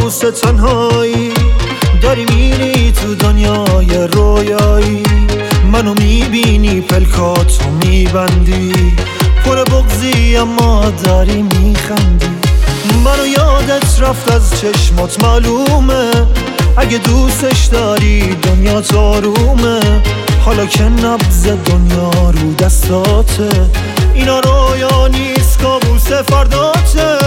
کابوس تنهایی، داری میری تو دنیای رویایی. منو میبینی پلکاتو میبندی، پر بغضی اما داری میخندی. منو یادت رفت از چشمات معلومه، اگه دوستش داری دنیا آرومه. حالا که نبض دنیا رو دستاته، اینا رویا نیست کابوس فرداته.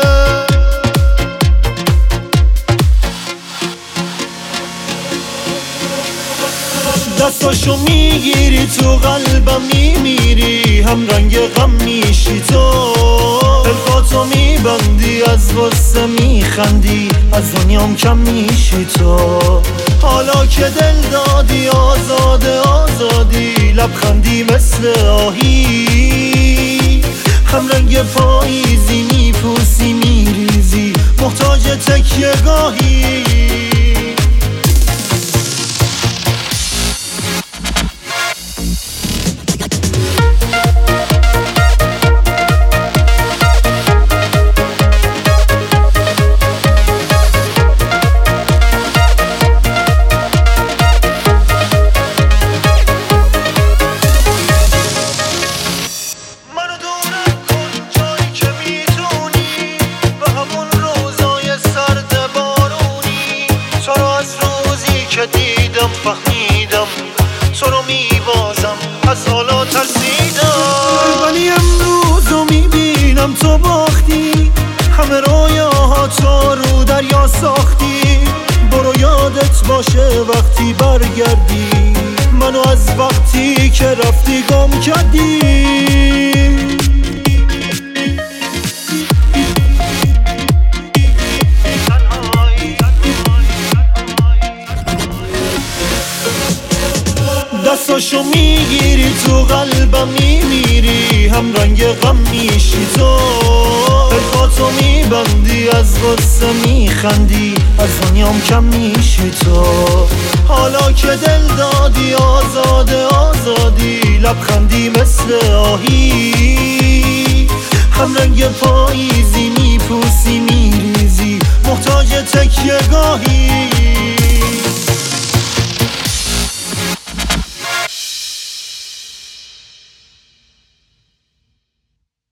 دستاشو میگیری تو قلبم میمیری، هم رنگ غم میشی تو. پلکاتو میبندی از غصه میخندی، از دنیام کم میشی تو. حالا که دل دادی آزاده آزادی، لبخندی مثل آهی. هم رنگ پاییزی میپوسی میریزی، محتاج تکیه گاهی. دیدم فهمیدم تو رو میبازم، از حالا ترسیدم. ولی امروزو میبینم تو باختی، همه رویاها تو رو دریا ساختی. برو یادت باشه وقتی برگردی، منو از وقتی که رفتی گم کردی. دستاشو میگیری تو قلبم میمیری، هم رنگ غم میشی تو. پلکاتو میبندی از غصه میخندی، از دنیام کم میشی تو. حالا که دل دادی آزاده آزادی، لبخندی مثل آهی. هم رنگ پاییزی میپوسی میریزی، محتاج تکیه گاهی.